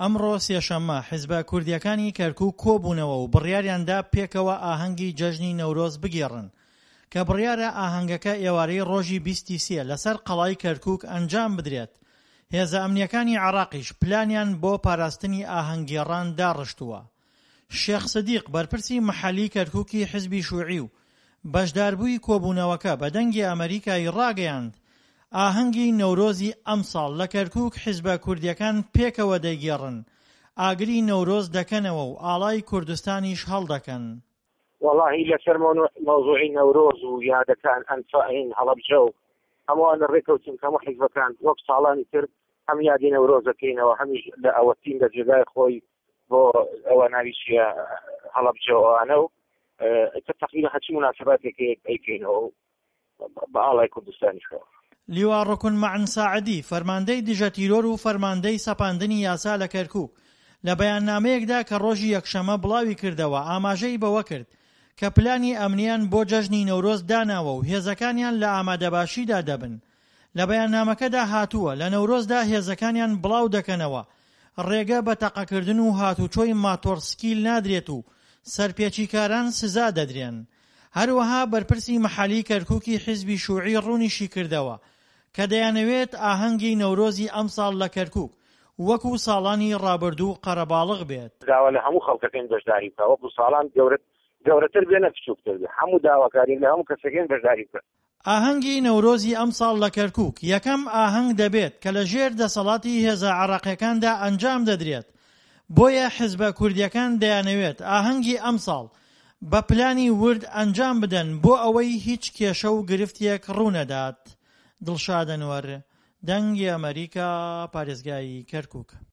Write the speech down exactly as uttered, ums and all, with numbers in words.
ئەمڕۆ سێشەممە حیزبە کوردیەکانی کەرکووک کۆبوونەوە و بڕیاریاندا پێکەوە ئاهەنگی جەژنی نەورۆز بگێڕن کە بڕیارە ئاهەنگەکە ئێوارەی ڕۆژی بیستی سێ لەسەر قەڵای کەرکووک ئەنجام بدرێت. هێزە ئەمنیەکانی عێراقیش پلانیان بۆ پاراستنی ئاهەنگگێڕان داڕشتووە. شێخ سدیق بەرپرسی مەحەلی کەرکووکی حیزبی شووعی و بەشداربووی کۆبوونەوەکە بە دەنگی ئەمریکای ڕاگەیاند ئاهەنگی نەورۆزی ئەمساڵ لە کەرکووک حیزبە کوردیەکان پێکەوە دەیگێڕن، ئاگری نەورۆز دەکەنەوە و ئاڵای کوردستانیش هەڵدەکەن. والله لەسەر مەوزوعی نەورۆز و یادەکان ئەنفاعین هەڵەبجە و هەمووانە ڕێکەوتین هەموو حیزبەکان وەک ساڵانی تر هەم یادی نەورۆز دەکەینەوە، هەمیش لە ئەوەتین لە جێگای خۆی بۆ ئەوە ناوی چیە هەڵەبجە ئەوانە و تقریبا هەچی مناسباتێکی ئەیکەینەوە بە ئاڵای کوردستانیشەوە. لیوا ڕکن مەعن ساعدی فەرماندەی دژە تیرۆر و فەرماندەی سەپاندنی یاسا لە کەرکووک لە بەیاننامەیەکدا کە ڕۆژی یەکشەمە بڵاوی کردەوە ئاماژەی بەوە کرد کە پلانی ئەمنیان بۆ جەژنی نەورۆز داناوە و هێزەکانیان لە ئامادەباشیدا دەبن. لە بەیاننامەکەدا هاتووە لە نەورۆزدا هێزەکانیان بڵاو دەکەنەوە، ڕێگە بە تەقەکردن و هاتوچۆی ماتۆڕسکیل نادرێت و سەرپێچیکاران سزا دەدرێن. هەروەها بەرپرسی مەحەلی کەرکووکی حیزبی شووعی ڕوونیشی کردەوە کە دەیانەوێت ئاهەنگی نەورۆزی ئەمساڵ لە کەرکووک وەکو ساڵانی ڕابردوو قەرەباڵغ بێت. داوا لە هەموو خەڵکەکەین بەشداری بکە، وەکو ساڵان گەورەتر بێنە بچووکتر بێ، هەموو داواکاری لە هەموو کەسەکەین بەشداری بکە. ئاهەنگی نەورۆزی ئەمساڵ لە کەرکووک یەکەم ئاهەنگ دەبێت کە لە ژێر دەسەڵاتی هێزە عێراقیەکاندا ئەنجام دەدرێت. بۆیە حیزبە کوردیەکان دەیانەوێت ئاهەنگی ئەمساڵ بە پلانی ورد ئەنجام بدەن بۆ ئەوەی هیچ کێشە و گرفتێک ڕوونەدات. دڵشاد ئەنوەر، دەنگی ئەمریکا، پارێزگای کەرکووک.